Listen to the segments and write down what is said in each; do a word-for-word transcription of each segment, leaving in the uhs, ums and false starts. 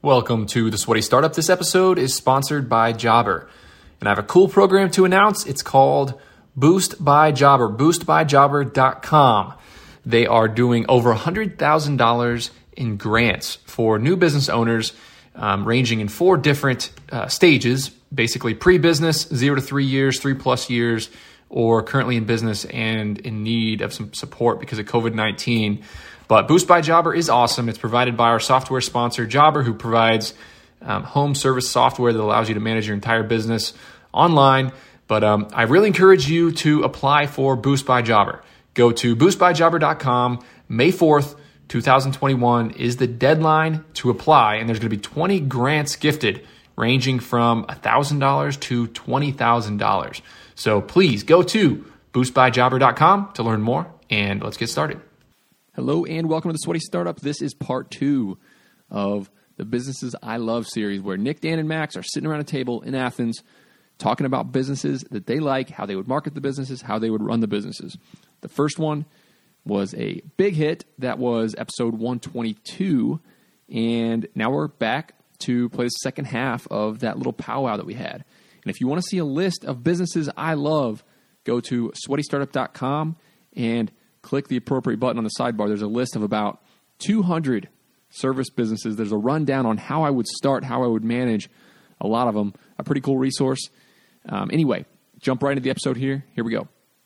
Welcome to The Sweaty Startup. This episode is sponsored by Jobber. And I have a cool program to announce. It's called Boost by Jobber, boost by jobber dot com. They are doing over one hundred thousand dollars in grants for new business owners, um, ranging in four different uh, stages, basically pre-business, zero to three years, three plus years, or currently in business and in need of some support because of covid nineteen. But Boost by Jobber is awesome. It's provided by our software sponsor, Jobber, who provides um, home service software that allows you to manage your entire business online. But um, I really encourage you to apply for Boost by Jobber. Go to boost by jobber dot com. May fourth, twenty twenty-one is the deadline to apply, and there's going to be twenty grants gifted, ranging from one thousand dollars to twenty thousand dollars. So please go to boost by jobber dot com to learn more, and let's get started. Hello and welcome to The Sweaty Startup. This is part two of the Businesses I Love series, where Nick, Dan, and Max are sitting around a table in Athens talking about businesses that they like, how they would market the businesses, how they would run the businesses. The first one was a big hit. That was episode one twenty-two, and now we're back to play the second half of that little powwow that we had. And if you want to see a list of businesses I love, go to sweaty startup dot com and click the appropriate button on the sidebar. There's a list of about two hundred service businesses. There's a rundown on how I would start, how I would manage a lot of them. A pretty cool resource. Um, anyway, jump right into the episode here. Here we go.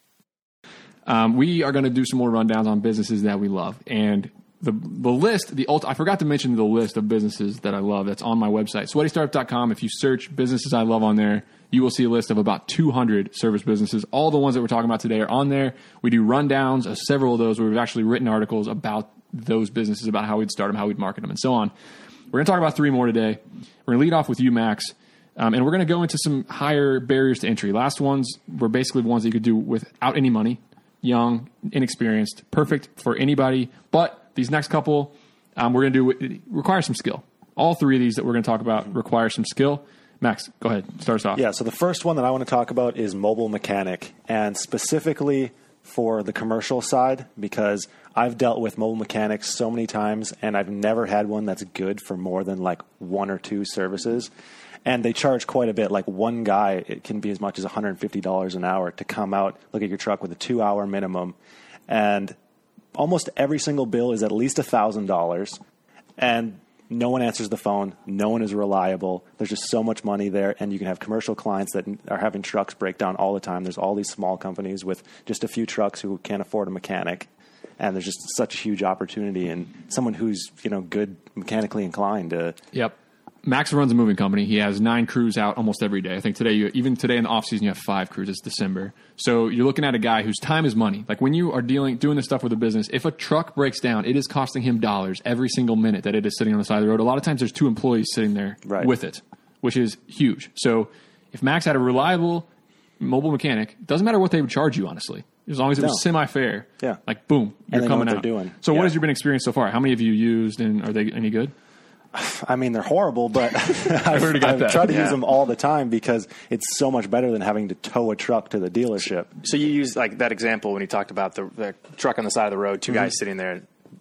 Um, we are going to do some more rundowns on businesses that we love. And the the list, the ult- I forgot to mention the list of businesses that I love that's on my website, sweaty startup dot com. If you search businesses I love on there, you will see a list of about two hundred service businesses. All the ones that we're talking about today are on there. We do rundowns of several of those where we've actually written articles about those businesses, about how we'd start them, how we'd market them, and so on. We're going to talk about three more today. We're going to lead off with you, Max, um, and we're going to go into some higher barriers to entry. Last ones were basically ones that you could do without any money, young, inexperienced, perfect for anybody. But these next couple, um, we're going to do require some skill. All three of these that we're going to talk about require some skill. Max, go ahead. Start us off. Yeah, so the first one that I want to talk about is mobile mechanic, and specifically for the commercial side, because I've dealt with mobile mechanics so many times, and I've never had one that's good for more than like one or two services. And they charge quite a bit. Like one guy, it can be as much as one hundred fifty dollars an hour to come out, look at your truck with a two-hour minimum. And almost every single bill is at least one thousand dollars. And no one answers the phone. No one is reliable. There's just so much money there. And you can have commercial clients that are having trucks break down all the time. There's all these small companies with just a few trucks who can't afford a mechanic. And there's just such a huge opportunity. And someone who's, you know, good mechanically inclined to... Yep. Max runs a moving company. He has nine crews out almost every day. I think today, you, even today in the off season, you have five crews. It's December. So you're looking at a guy whose time is money. Like when you are dealing, doing this stuff with a business, if a truck breaks down, it is costing him dollars every single minute that it is sitting on the side of the road. A lot of times there's two employees sitting there right. with it, which is huge. So if Max had a reliable mobile mechanic, it doesn't matter what they would charge you, honestly. As long as it was no. semi-fair. Yeah. Like, boom, you're and coming know what out. They're doing. So yeah. what has your been experience so far? How many have you used, and are they any good? I mean, they're horrible, but I've, heard I've that. tried to yeah. use them all the time because it's so much better than having to tow a truck to the dealership. So you use like that example when you talked about the, the truck on the side of the road, two mm-hmm. guys sitting there.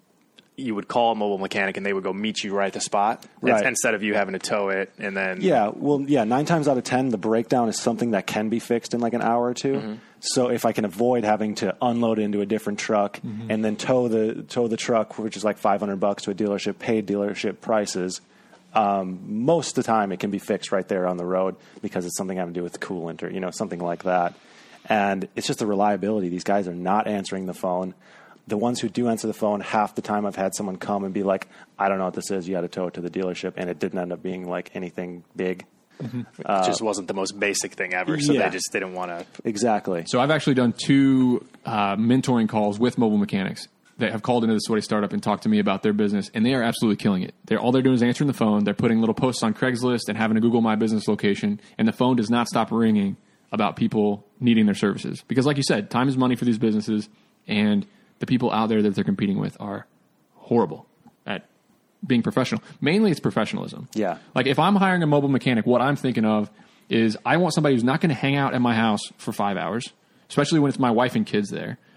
You would call a mobile mechanic and they would go meet you right at the spot right. instead of you having to tow it and then. Yeah, well, yeah, nine times out of ten, the breakdown is something that can be fixed in like an hour or two. Mm-hmm. So if I can avoid having to unload it into a different truck mm-hmm. and then tow the tow the truck, which is like five hundred bucks to a dealership, paid dealership prices. Um, most of the time it can be fixed right there on the road because it's something having to do with coolant or, you know, something like that. And it's just the reliability. These guys are not answering the phone. The ones who do answer the phone, half the time I've had someone come and be like, I don't know what this is. You got to tow it to the dealership. And it didn't end up being like anything big. Mm-hmm. Uh, it just wasn't the most basic thing ever. So yeah. they just didn't want to. Exactly. So I've actually done two uh, mentoring calls with mobile mechanics that have called into the Sweaty Startup and talked to me about their business, and they are absolutely killing it. They're all they're doing is answering the phone. They're putting little posts on Craigslist and having a Google My Business location, and the phone does not stop ringing about people needing their services. Because like you said, time is money for these businesses, and the people out there that they're competing with are horrible at being professional. Mainly it's professionalism. Yeah. Like if I'm hiring a mobile mechanic, what I'm thinking of is I want somebody who's not going to hang out at my house for five hours, especially when it's my wife and kids there.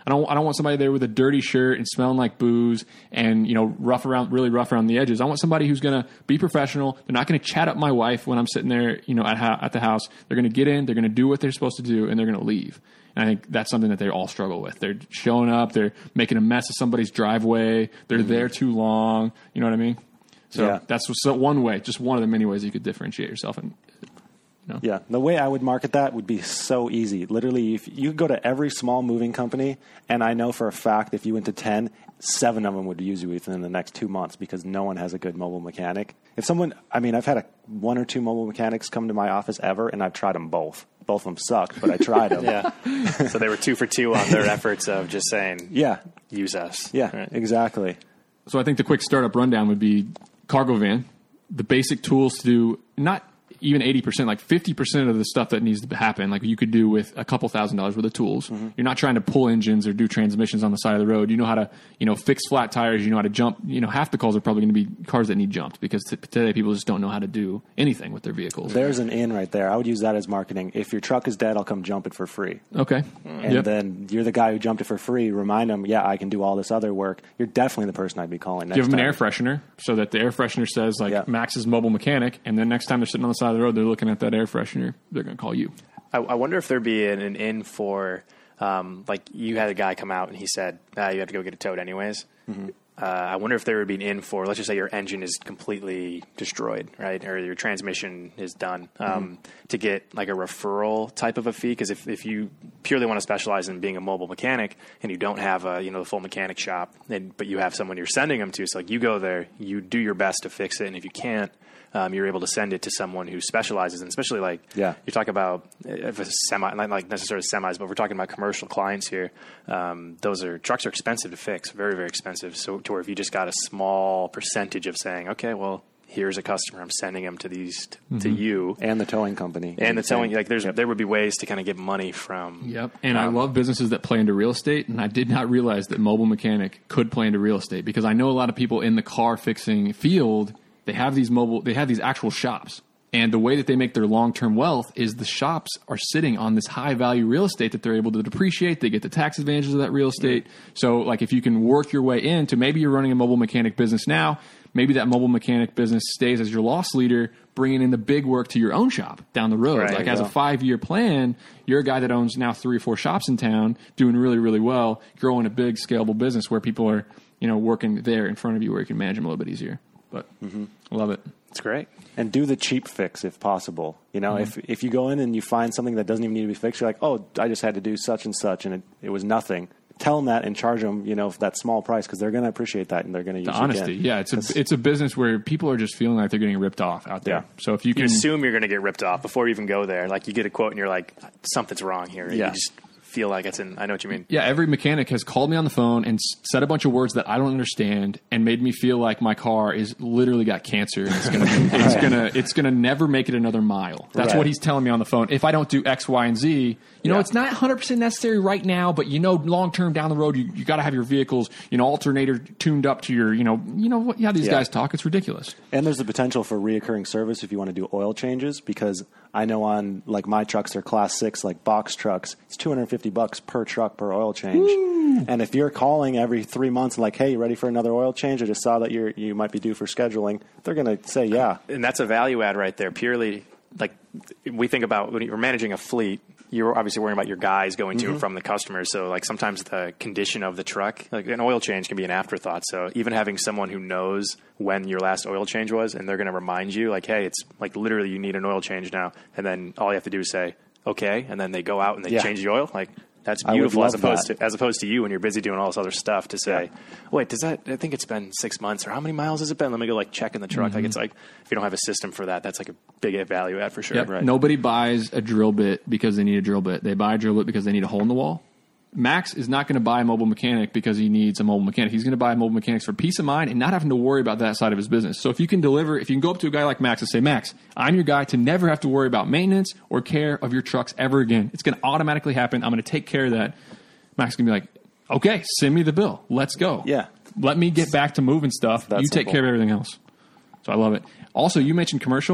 I don't I don't want somebody there with a dirty shirt and smelling like booze and, you know, rough around, really rough around the edges. I want somebody who's going to be professional. They're not going to chat up my wife when I'm sitting there, you know, at, ha- at the house. They're going to get in, they're going to do what they're supposed to do, and they're going to leave. And I think that's something that they all struggle with. They're showing up, they're making a mess of somebody's driveway, they're mm-hmm. there too long. You know what I mean? So yeah. that's so one way, just one of the many ways you could differentiate yourself. And you know. Yeah, the way I would market that would be so easy. Literally, if you could go to every small moving company, and I know for a fact if you went to ten, seven of them would use you within the next two months because no one has a good mobile mechanic. If someone, I mean, I've had a, one or two mobile mechanics come to my office ever, and I've tried them both. Both of them sucked, but I tried them. yeah. So they were two for two on their efforts of just saying, yeah, use us. Yeah, right. Exactly. So I think the quick startup rundown would be cargo van, the basic tools to do not even eighty percent, like fifty percent of the stuff that needs to happen, like you could do with a couple thousand dollars worth of tools. Mm-hmm. You're not trying to pull engines or do transmissions on the side of the road. You know how to, you know, fix flat tires. You know how to jump. You know, half the calls are probably going to be cars that need jumped because t- today people just don't know how to do anything with their vehicles. There's an in right there. I would use that as marketing. If your truck is dead, I'll come jump it for free. Okay. And yep. then you're the guy who jumped it for free. Remind them, yeah, I can do all this other work. You're definitely the person I'd be calling next Give them time. an air freshener so that the air freshener says, like, yep. Max is mobile mechanic, and then next time they're sitting on the side of the road, they're looking at that air freshener, they're going to call you. I, I wonder if there'd be an, an in for, um, like you had a guy come out and he said, ah, you have to go get it towed anyways. Mm-hmm. Uh, I wonder if there would be an in for, let's just say your engine is completely destroyed, right? Or your transmission is done, um, mm-hmm. to get like a referral type of a fee. Because if, if you purely want to specialize in being a mobile mechanic and you don't have a, you know, the full mechanic shop, and, but you have someone you're sending them to, so like you go there, you do your best to fix it. And if you can't, Um, you're able to send it to someone who specializes in, especially like yeah. you talk about if a semi, not like necessarily semis, but we're talking about commercial clients here. Um, those are trucks are expensive to fix, very, very expensive. So to where if you just got a small percentage of saying, okay, well, here's a customer, I'm sending them to these t- mm-hmm. to you and the towing company and the towing, like there's, yep. there would be ways to kind of get money from. Yep. And um, I love businesses that play into real estate. And I did not realize that mobile mechanic could play into real estate because I know a lot of people in the car fixing field, They have these mobile, they have these actual shops. And the way that they make their long-term wealth is the shops are sitting on this high-value real estate that they're able to depreciate. They get the tax advantages of that real estate. So, like, if you can work your way into, maybe you're running a mobile mechanic business now, maybe that mobile mechanic business stays as your loss leader, bringing in the big work to your own shop down the road. Right, like, as a five-year plan, you're a guy that owns now three or four shops in town, doing really, really well, growing a big, scalable business where people are, you know, working there in front of you where you can manage them a little bit easier. But mm-hmm. I love it. It's great. And do the cheap fix if possible. You know, mm-hmm. if if you go in and you find something that doesn't even need to be fixed, you're like, oh, I just had to do such and such, and it, it was nothing. Tell them that and charge them, you know, that small price because they're going to appreciate that and they're going to use the honesty. Again. Yeah, it's a it's a business where people are just feeling like they're getting ripped off out there. Yeah. So if you can you assume you're going to get ripped off before you even go there, like you get a quote and you're like, something's wrong here. And yeah. You just feel like it's in. I know what you mean. Yeah, every mechanic has called me on the phone and said a bunch of words that I don't understand and made me feel like my car is literally got cancer and it's gonna it's gonna it's gonna never make it another mile. That's right. what he's telling me on the phone. If I don't do X, Y, and Z, you know, yeah. it's not one hundred percent necessary right now, but you know, long term down the road, you, you got to have your vehicles, you know, alternator tuned up to your, you know, you know what? Yeah, these yeah. guys talk. It's ridiculous. And there's the potential for reoccurring service if you want to do oil changes because I know on like my trucks are class six, like box trucks, it's two hundred fifty bucks per truck per oil change. Woo. And if you're calling every three months and like, hey, you ready for another oil change? I just saw that you're, you might be due for scheduling. They're going to say, yeah. And that's a value add right there. Purely like we think about when you're managing a fleet, you're obviously worrying about your guys going to mm-hmm. and from the customers. So like sometimes the condition of the truck, like an oil change can be an afterthought. So even having someone who knows when your last oil change was and they're going to remind you like, hey, it's like literally you need an oil change now. And then all you have to do is say, okay. And then they go out and they yeah. change the oil. Like that's beautiful as opposed that. to, as opposed to you when you're busy doing all this other stuff to say, yeah. wait, does that, I think it's been six months or how many miles has it been? Let me go like check in the truck. Mm-hmm. Like it's like, if you don't have a system for that, that's like a big value add for sure. Yep. Right? Nobody buys a drill bit because they need a drill bit. They buy a drill bit because they need a hole in the wall. Max is not going to buy a mobile mechanic because he needs a mobile mechanic. He's going to buy mobile mechanics for peace of mind and not having to worry about that side of his business. So if you can deliver, if you can go up to a guy like Max and say, Max, I'm your guy to never have to worry about maintenance or care of your trucks ever again. It's going to automatically happen. I'm going to take care of that. Max is going to be like, okay, send me the bill. Let's go. Yeah. Let me get back to moving stuff. That's you take simple. care of everything else. So I love it. Also, you mentioned commercial.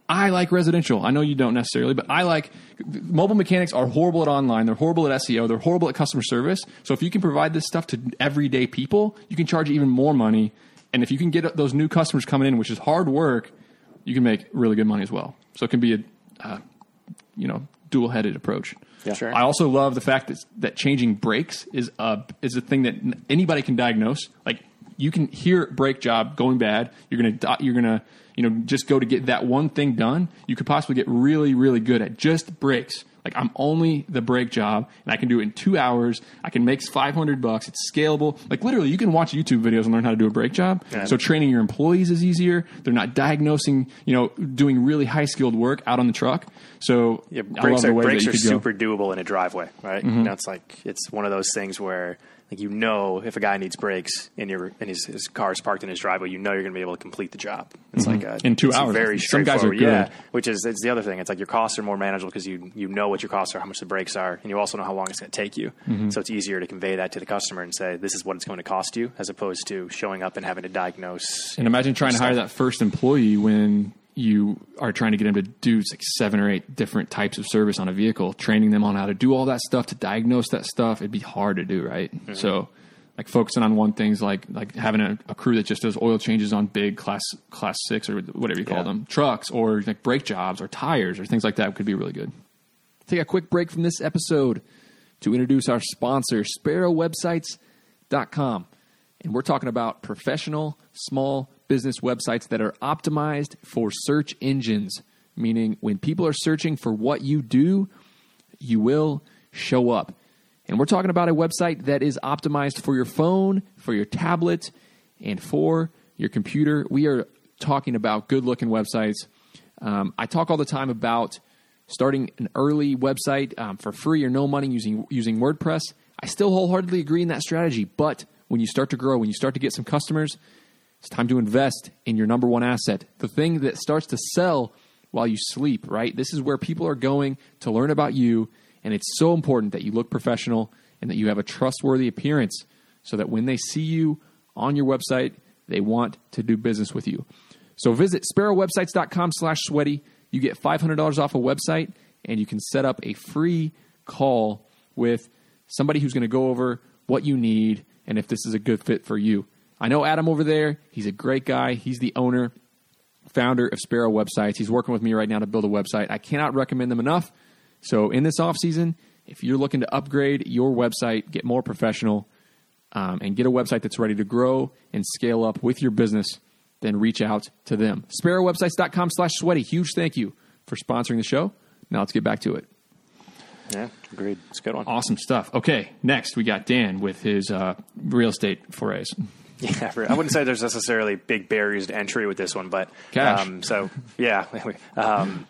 I like residential. I know you don't necessarily, but I like mobile mechanics are horrible at online. They're horrible at S E O. They're horrible at customer service. So if you can provide this stuff to everyday people, you can charge even more money. And if you can get those new customers coming in, which is hard work, you can make really good money as well. So it can be a, uh, you know, dual-headed approach. Yeah. Sure. I also love the fact that that changing brakes is a is a thing that anybody can diagnose. Like you can hear brake job going bad. You're gonna you're gonna you know just go to get that one thing done. You could possibly get really really good at just brakes. Like I'm only the brake job, and I can do it in two hours. I can make five hundred bucks. It's scalable. Like literally, you can watch YouTube videos and learn how to do a brake job. Yeah. So training your employees is easier. They're not diagnosing, you know, doing really high skilled work out on the truck. So Yeah, I brakes love the are, way brakes that are you could go. super doable in a driveway, right? Mm-hmm. You know, it's like it's one of those things where like you know if a guy needs brakes in your and his, his car is parked in his driveway, you know you're going to be able to complete the job. It's like a, In two it's hours. Very Some guys are straightforward. good. Yeah, which is it's the other thing. It's like your costs are more manageable because you you know what your costs are, how much the brakes are, and you also know how long it's going to take you. Mm-hmm. So it's easier to convey that to the customer and say this is what it's going to cost you, as opposed to showing up and having to diagnose. And imagine trying to hire stuff. that first employee when you are trying to get him to do like seven or eight different types of service on a vehicle, training them on how to do all that stuff, to diagnose that stuff. It'd be hard to do, right? Mm-hmm. So like focusing on one thing's like like having a, a crew that just does oil changes on big class class six or whatever you call Yeah. them, trucks or like brake jobs or tires or things like that could be really good. Take a quick break from this episode to introduce our sponsor, Sparrow Websites dot com. And we're talking about professional small business websites that are optimized for search engines, meaning when people are searching for what you do, you will show up. And we're talking about a website that is optimized for your phone, for your tablet, and for your computer. We are talking about good-looking websites. Um, I talk all the time about starting an early website um, for free or no money using using WordPress. I still wholeheartedly agree in that strategy, but when you start to grow, when you start to get some customers, it's time to invest in your number one asset, the thing that starts to sell while you sleep, right? This is where people are going to learn about you, and it's so important that you look professional and that you have a trustworthy appearance so that when they see you on your website, they want to do business with you. So visit Sparrow Websites dot com slash sweaty. You get five hundred dollars off a website, and you can set up a free call with somebody who's going to go over what you need and if this is a good fit for you. I know Adam over there. He's a great guy. He's the owner, founder of Sparrow Websites. He's working with me right now to build a website. I cannot recommend them enough. So in this offseason, if you're looking to upgrade your website, get more professional, um, and get a website that's ready to grow and scale up with your business, then reach out to them. Sparrow Websites dot com slash sweaty. Huge thank you for sponsoring the show. Now let's get back to it. Yeah, agreed. It's a good one. Awesome stuff. Okay, next we got Dan with his uh, real estate forays. Yeah, I wouldn't say there's necessarily big barriers to entry with this one, but Cash. Um, so yeah, um,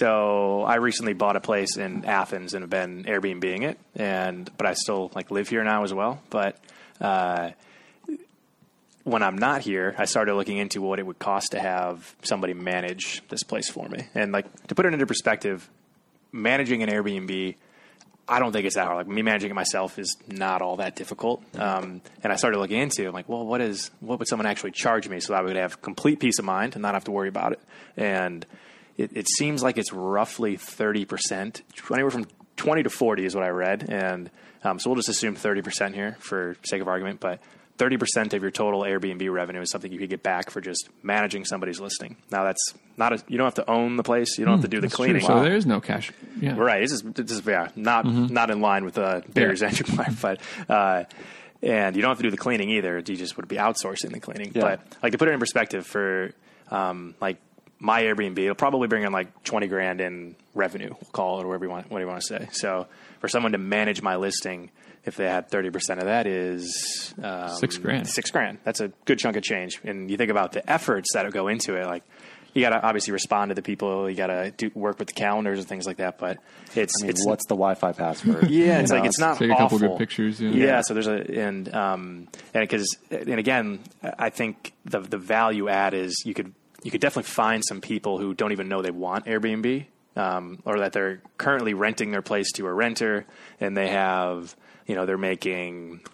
so I recently bought a place in Athens and have been Airbnb-ing it, and but I still like live here now as well. But uh, when I'm not here, I started looking into what it would cost to have somebody manage this place for me, and like to put it into perspective, managing an Airbnb, I don't think it's that hard. Like me managing it myself is not all that difficult. Um, and I started looking into it. I'm like, well, what is what would someone actually charge me so that I would have complete peace of mind and not have to worry about it? And it, it seems like it's roughly thirty percent, anywhere from twenty to forty is what I read. And um, so we'll just assume thirty percent here for sake of argument. But thirty percent of your total Airbnb revenue is something you could get back for just managing somebody's listing. Now that's not a, you don't have to own the place. You don't have to do the That's true. cleaning. So there is no cash. Yeah. Right. This is, this is yeah, not not in line with the barriers to entry plan, but uh, and you don't have to do the cleaning either. You just would be outsourcing the cleaning. Yeah. But like to put it in perspective, for um, like my Airbnb, it'll probably bring in like twenty grand in revenue. We'll call it, or whatever you want, whatever you want to say. So for someone to manage my listing, if they had thirty percent of that, is um, Six grand. Six grand. That's a good chunk of change. And you think about the efforts that go into it, like. You got to obviously respond to the people. You got to do work with the calendars and things like that. But it's I mean, it's what's the Wi-Fi password? yeah, it's You like know, it's not Take a awful. couple good pictures. Yeah. Yeah, so there's a and um and because and again, I think the the value add is you could you could definitely find some people who don't even know they want Airbnb, um, or that they're currently renting their place to a renter, and they have you know they're making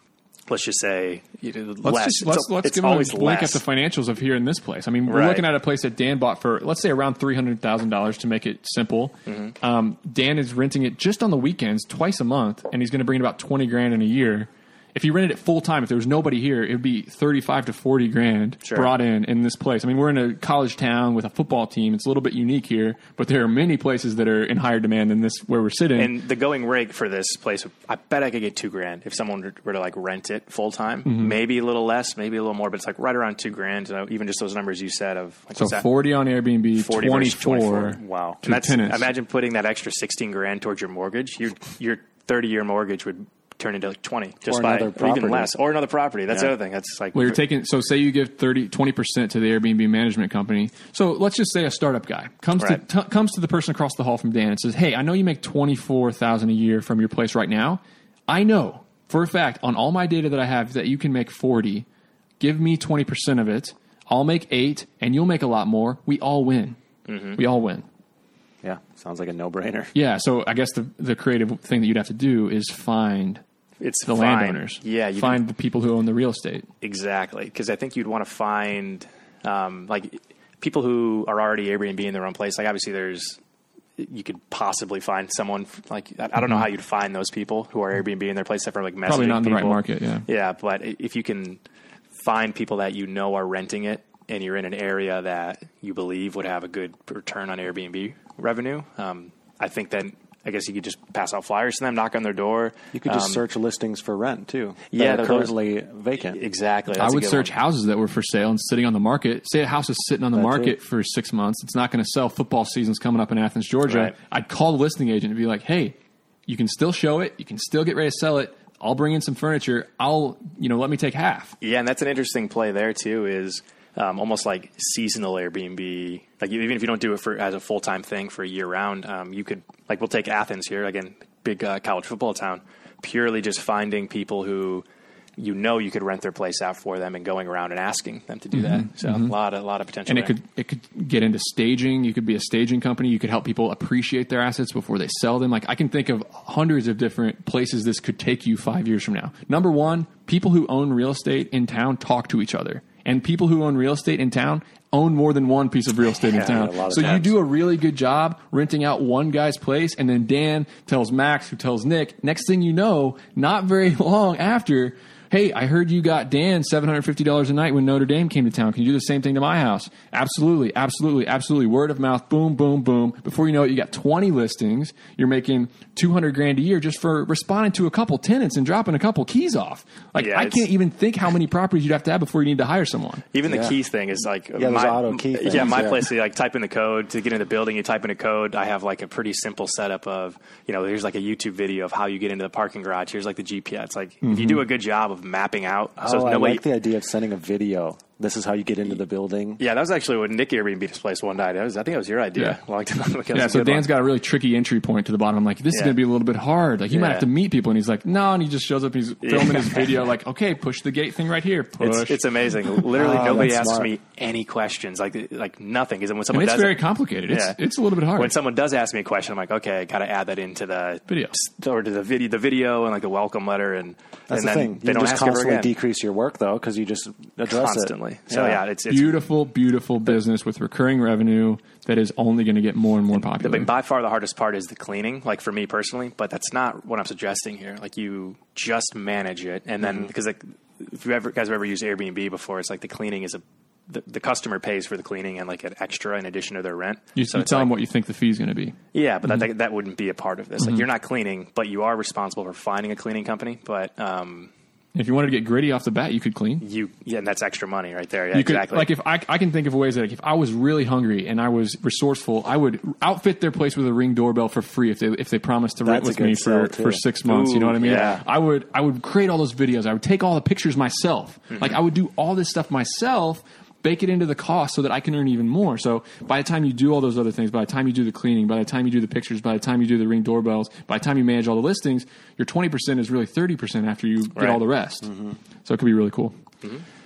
let's just say you know, Let's less. just let's it's, let's it's give them always a link less. at the financials of here in this place. I mean, we're Right. looking at a place that Dan bought for, let's say, around three hundred thousand dollars to make it simple. Mm-hmm. Um, Dan is renting it just on the weekends, twice a month, and he's going to bring in about twenty grand in a year. If you rented it full time, if there was nobody here, it would be thirty-five to forty grand Sure. brought in in this place. I mean, we're in a college town with a football team. It's a little bit unique here, but there are many places that are in higher demand than this where we're sitting. And the going rate for this place, I bet I could get two grand if someone were to like rent it full time. Mm-hmm. Maybe a little less, maybe a little more, but it's like right around two grand. Uh, even just those numbers you said of like, so what's that? forty on Airbnb, forty versus twenty-four. twenty-four. Wow. to And that's, tenants. imagine putting that extra sixteen grand towards your mortgage. Your your thirty year mortgage would turn into like twenty just Or by another or property. even less, or another property. That's Yeah. the other thing. That's like Well, you're taking, so say you give thirty, twenty percent to the Airbnb management company. So let's just say a startup guy comes Right. to t- comes to the person across the hall from Dan and says, "Hey, I know you make twenty-four thousand dollars a year from your place right now. I know for a fact on all my data that I have that you can make forty. Give me twenty percent of it. I'll make eight and you'll make a lot more. We all win. Mm-hmm. We all win." Yeah, sounds like a no-brainer. Yeah, so I guess the the creative thing that you'd have to do is find it's the fine. landowners. Yeah, you find the people who own the real estate. Exactly, because I think you'd want to find um, like people who are already Airbnb in their own place. Like obviously, there's you could possibly find someone like I, I don't know how you'd find those people who are Airbnb in their place except for like messaging Probably not in the right people. market, yeah. Yeah, but i- if you can find people that you know are renting it and you're in an area that you believe would have a good return on Airbnb revenue, um, I think then. I guess you could just pass out flyers to them, knock on their door. You could just Um, search listings for rent too. that Yeah, are those- currently vacant. Exactly. I That's a would good search one. houses that were for sale and sitting on the market. Say a house is sitting on the That market too. for six months. It's not going to sell. Football season's coming up in Athens, Georgia. Right. I'd call the listing agent and be like, "Hey, you can still show it. You can still get ready to sell it. I'll bring in some furniture. I'll, you know, let me take half." Yeah, and that's an interesting play there too. Is um, almost like seasonal Airbnb. Like even if you don't do it for as a full time thing for a year round, um, you could like we'll take Athens here again, big uh, college football town. Purely just finding people who you know you could rent their place out for them and going around and asking them to do that. So a lot of a lot of potential. And it there. could it could get into staging. You could be a staging company. You could help people appreciate their assets before they sell them. Like I can think of hundreds of different places this could take you five years from now. Number one, people who own real estate in town talk to each other, and people who own real estate in town own more than one piece of real estate in Yeah, town. a lot of So you times. do a really good job renting out one guy's place, and then Dan tells Max, who tells Nick. Next thing you know, not very long after, "Hey, I heard you got Dan seven hundred fifty dollars a night when Notre Dame came to town. Can you do the same thing to my house?" Absolutely, absolutely, absolutely. Word of mouth, boom, boom, boom. Before you know it, you got twenty listings. You're making two hundred grand a year just for responding to a couple tenants and dropping a couple keys off. Like, Yeah, I it's- can't even think how many properties you'd have to have before you need to hire someone. Even the Yeah. keys thing is like there's auto key Yeah, things, my yeah. place. You like type in the code to get in the building. You type in a code. I have like a pretty simple setup of you know. Here's like a YouTube video of how you get into the parking garage. Here's like the G P S. It's like if you do a good job of mapping out, so oh, I nobody. like the idea of sending a video. This is how you get into the building. Yeah, that was actually what Nick Airbnb displaced one night. That was, I think that was your idea. Yeah. Long time ago. Yeah, so Dan's got a really tricky entry point to the bottom. I'm like, this is Yeah. going to be a little bit hard. Like, you might Yeah. have to meet people. And he's like, no. And he just shows up and he's filming his video. Like, okay, push the gate thing right here. Push. It's, it's amazing. Literally, Oh, nobody that's asks smart. me any questions. Like, like nothing. Because when and someone it's does, very complicated. It's Yeah. it's a little bit hard. when someone does ask me a question, I'm like, okay, I got to add that into the Video. or to the video, the video, and like the welcome letter, and That's and the then thing. they You don't just ask ever constantly again. decrease your work though because you just address Constantly. it. So yeah, it's, it's beautiful, beautiful business with recurring revenue that is only going to get more and more popular. But by far the hardest part is the cleaning, like for me personally, but that's not what I'm suggesting here. Like you just manage it. And then Mm-hmm. because like, if you ever guys have ever used Airbnb before, it's like the cleaning is a, the, the customer pays for the cleaning and like an extra in addition to their rent. you so you it's tell like, them what you think the fee is going to be. yeah, but Mm-hmm. that, that wouldn't be a part of this. Like you're not cleaning, but you are responsible for finding a cleaning company. But, um, If you wanted to get gritty off the bat, you could clean. you, yeah, and that's extra money right there. Yeah, You could, exactly. like if I, I can think of ways that like if I was really hungry and I was resourceful, I would outfit their place with a Ring doorbell for free if they if they promised to rent That's a with good me sell, for, too. for six months. you know what I mean? yeah. I would I would create all those videos. I would take all the pictures myself. Mm-hmm. Like I would do all this stuff myself. Bake it into the cost so that I can earn even more. So by the time you do all those other things, by the time you do the cleaning, by the time you do the pictures, by the time you do the Ring doorbells, by the time you manage all the listings, your twenty percent is really thirty percent after you get Right. all the rest. So it could be really cool.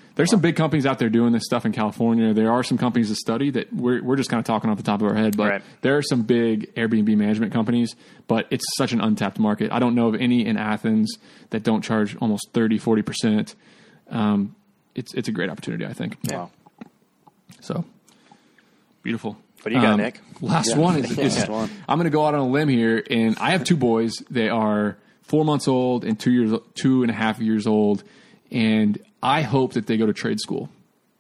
There's some big companies out there doing this stuff in California. There are some companies to study that we're we're just kind of talking off the top of our head, but right. there are some big Airbnb management companies, but it's such an untapped market. I don't know of any in Athens that don't charge almost thirty, forty percent. Um, it's it's a great opportunity, I think. Wow. So, beautiful. What do you got, Um, Nick? Last Yeah. one is, is Last one. I'm going to go out on a limb here, and I have two boys. They are four months old and two years, two and a half years old, and I hope that they go to trade school.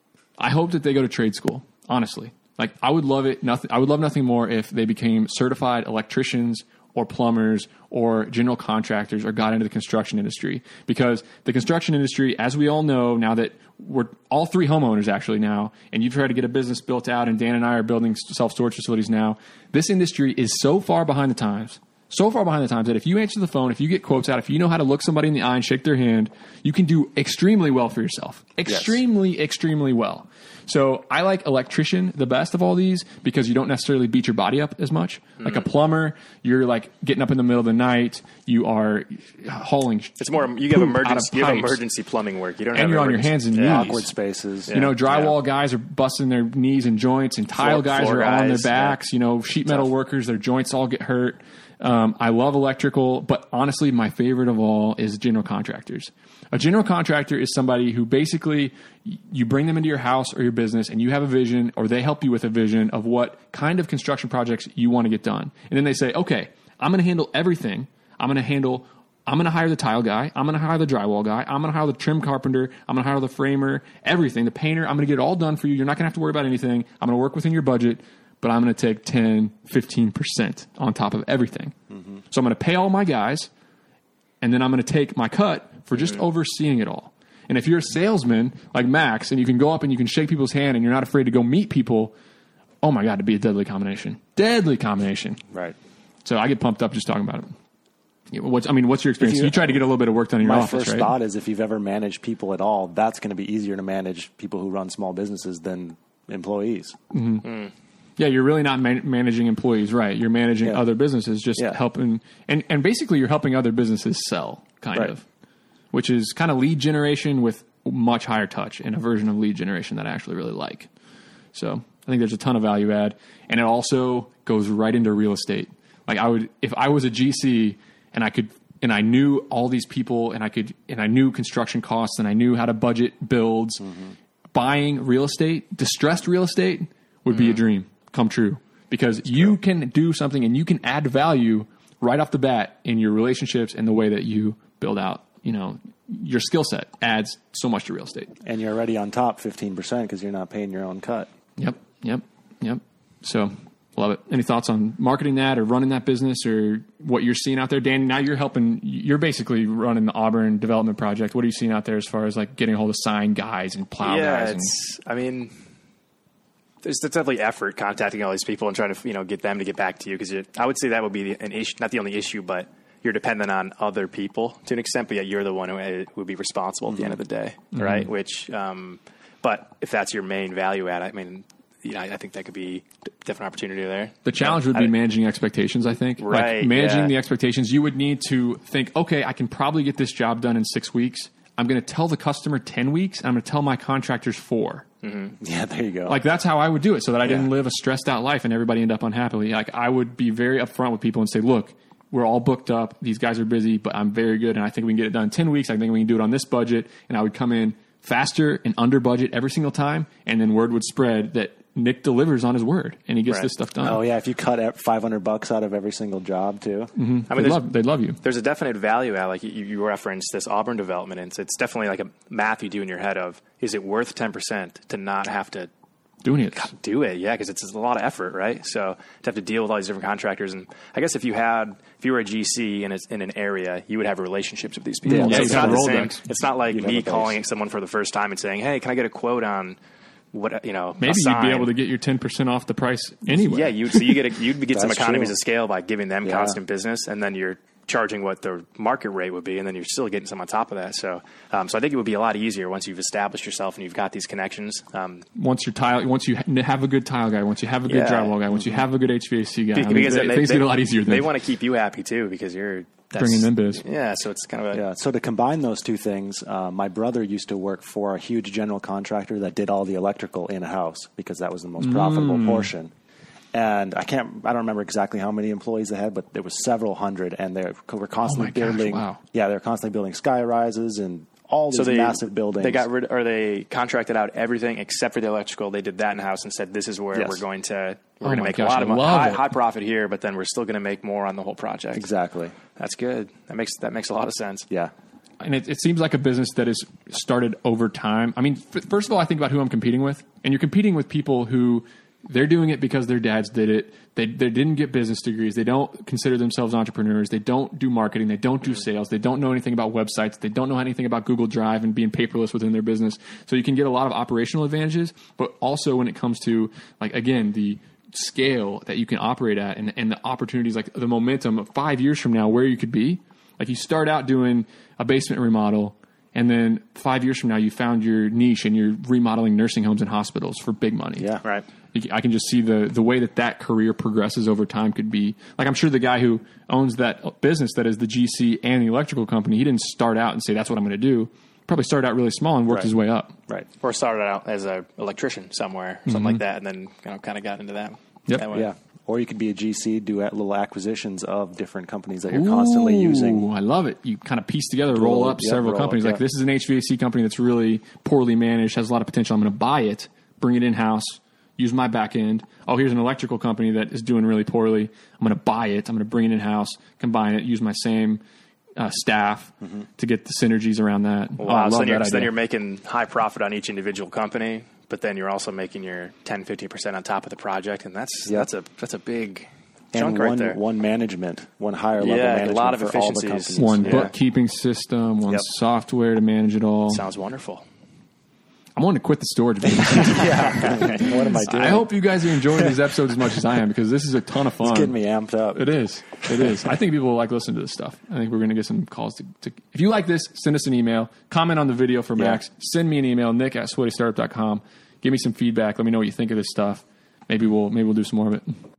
I hope that they go to trade school. Honestly, like I would love it. Nothing. I would love nothing more if they became certified electricians or plumbers or general contractors or got into the construction industry, because the construction industry, as we all know, now that we're all three homeowners actually now, and you try to get a business built out, and Dan and I are building self-storage facilities now, this industry is so far behind the times, so far behind the times that if you answer the phone, if you get quotes out, if you know how to look somebody in the eye and shake their hand, you can do extremely well for yourself. Extremely, yes. extremely well. So I like electrician the best of all these because you don't necessarily beat your body up as much. Mm-hmm. Like a plumber, you're like getting up in the middle of the night. You are hauling. It's more you have emergency. You have emergency plumbing work. You don't and have you're on your hands and knees. yeah. Awkward spaces. You know, drywall Yeah. guys are busting their knees and joints, and tile Floor- guys floor are on their guys, backs. yeah. You know, sheet metal Tough. workers, their joints all get hurt. Um, I love electrical, but honestly, my favorite of all is general contractors. A general contractor is somebody who basically you bring them into your house or your business and you have a vision, or they help you with a vision of what kind of construction projects you want to get done. And then they say, okay, I'm going to handle everything. I'm going to handle, I'm going to hire the tile guy. I'm going to hire the drywall guy. I'm going to hire the trim carpenter. I'm going to hire the framer, everything, the painter. I'm going to get it all done for you. You're not going to have to worry about anything. I'm going to work within your budget, but I'm going to take ten, fifteen percent on top of everything. Mm-hmm. So I'm going to pay all my guys, and then I'm going to take my cut for just mm-hmm. overseeing it all. And if you're a salesman like Max, and you can go up and you can shake people's hand and you're not afraid to go meet people, oh my God, it'd be a deadly combination. Deadly combination. Right. So I get pumped up just talking about it. Yeah, what's, I mean, what's your experience? You, you try to get a little bit of work done in your my office, first right? thought is if you've ever managed people at all, that's going to be easier to manage people who run small businesses than employees. Mm-hmm. Mm. Yeah, you're really not man- managing employees, right? You're managing yeah. other businesses, just yeah. helping, and, and basically you're helping other businesses sell, kind right. of, which is kind of lead generation with much higher touch, and a version of lead generation that I actually really like. So I think there's a ton of value add, and it also goes right into real estate. Like I would, if I was a G C and I could, and I knew all these people, and I could, and I knew construction costs, and I knew how to budget builds, mm-hmm. buying real estate, distressed real estate would mm-hmm. be a dream come true, because That's you true. Can do something and you can add value right off the bat in your relationships and the way that you build out, you know, your skill set adds so much to real estate. And you're already on top fifteen percent because you're not paying your own cut. Yep. Yep. Yep. So love it. Any thoughts on marketing that or running that business or what you're seeing out there? Dan, now you're helping, you're basically running the Auburn Development Project. What are you seeing out there as far as like getting a hold of sign guys and plow yeah, guys? It's, and- I mean, there's definitely effort contacting all these people and trying to, you know, get them to get back to you, because I would say that would be an issue, not the only issue, but you're dependent on other people to an extent, but yet you're the one who would be responsible at mm-hmm. the end of the day, mm-hmm. right? Which, um, but if that's your main value add, I mean, you know, I think that could be a different opportunity there. The challenge would be I, managing expectations, I think. Right. Like managing yeah. the expectations, you would need to think, okay, I can probably get this job done in six weeks. I'm going to tell the customer ten weeks, and I'm going to tell my contractors four. Mm-hmm. Yeah, there you go. Like that's how I would do it, so that I yeah. didn't live a stressed out life and everybody end up unhappily. Like I would be very upfront with people and say, look, we're all booked up. These guys are busy, but I'm very good, and I think we can get it done in ten weeks. I think we can do it on this budget, and I would come in faster and under budget every single time, and then word would spread that Nick delivers on his word, and he gets right. this stuff done. Oh yeah, if you cut five hundred bucks out of every single job too, mm-hmm. I mean, they'd love, they'd love you. There's a definite value add, like you, you referenced this Auburn development, and it's, it's definitely like a math you do in your head of, is it worth ten percent to not have to doing it? Do it, yeah, because it's, it's a lot of effort, right? So to have to deal with all these different contractors, and I guess if you had, if you were a G C in a, in an area, you would have relationships with these people. Yeah, yeah, so it's not the Rolodex. same. It's not like You'd me calling someone for the first time and saying, "Hey, can I get a quote on what you know?" Maybe you'd be able to get your ten percent off the price anyway. Yeah, you so you get a, you'd get some That's economies true. of scale by giving them Yeah. constant business, and then you're charging what the market rate would be, and then you're still getting some on top of that. So, um, so I think it would be a lot easier once you've established yourself and you've got these connections. Um, once you're tile, once you have a good tile guy, once you have a good Yeah. drywall guy, once you have a good H V A C guy, I mean, because they, they, things they, get a lot easier. They Then want to keep you happy too, because you're that's, bringing them biz. Yeah, so it's kind of a Yeah. So to combine those two things, uh, my brother used to work for a huge general contractor that did all the electrical in a house because that was the most profitable Mm. portion. And I can't, I don't remember exactly how many employees they had, but there was several hundred, and they were constantly Oh my gosh, building. wow. Yeah, they were constantly building sky rises and all these so they, massive buildings. They got rid, or they contracted out everything except for the electrical. They did that in house and said, "This is where Yes. we're going to we're Oh going to my make gosh, a lot I of money, love high, it. high profit here, but then we're still going to make more on the whole project." Exactly. That's good. That makes that makes a lot of sense. Yeah. And it, it seems like a business that is started over time. I mean, f- first of all, I think about who I'm competing with, and you're competing with people who they're doing it because their dads did it. They they didn't get business degrees. They don't consider themselves entrepreneurs. They don't do marketing. They don't do sales. They don't know anything about websites. They don't know anything about Google Drive and being paperless within their business. So you can get a lot of operational advantages, but also when it comes to, like, again, the scale that you can operate at and, and the opportunities, like the momentum of five years from now, where you could be. Like, you start out doing a basement remodel, and then five years from now, you found your niche and you're remodeling nursing homes and hospitals for big money. Yeah. Right. I can just see the the way that that career progresses over time could be. Like, I'm sure the guy who owns that business that is the G C and the electrical company, he didn't start out and say, that's what I'm going to do. Probably started out really small and worked Right. his way up. Right. Or started out as an electrician somewhere, something like that, and then you know, kind of got into that. Yep. that way. Yeah. Or you could be a G C, do a- little acquisitions of different companies that you're constantly using. Ooh, I love it. You kind of piece together, roll, Roll- up yep, several roll up, companies. yeah. Like, this is an H V A C company that's really poorly managed, has a lot of potential. I'm going to buy it, bring it in-house, use my back end. Oh, here's an electrical company that is doing really poorly. I'm going to buy it. I'm going to bring it in-house, combine it, use my same uh, staff Mm-hmm. to get the synergies around that. Oh, I Wow. love so then you're, that so then idea. you're making high profit on each individual company, but then you're also making your ten, fifteen percent on top of the project, and that's Yep. that's a that's a big And chunk one, right there. one management, one higher level Yeah, a management lot of for all the efficiencies. companies. One Yeah. bookkeeping system, one Yep. software to manage it all. Sounds wonderful. I'm wanting to quit the storage business. Yeah. What am I doing? I hope you guys are enjoying these episodes as much as I am, because this is a ton of fun. It's getting me amped up. It is. It is. I think people will like listening to this stuff. I think we're going to get some calls to, to. If you like this, send us an email. Comment on the video for Yeah. Max. Send me an email, Nick at sweaty startup dot com. Give me some feedback. Let me know what you think of this stuff. Maybe we'll maybe we'll do some more of it.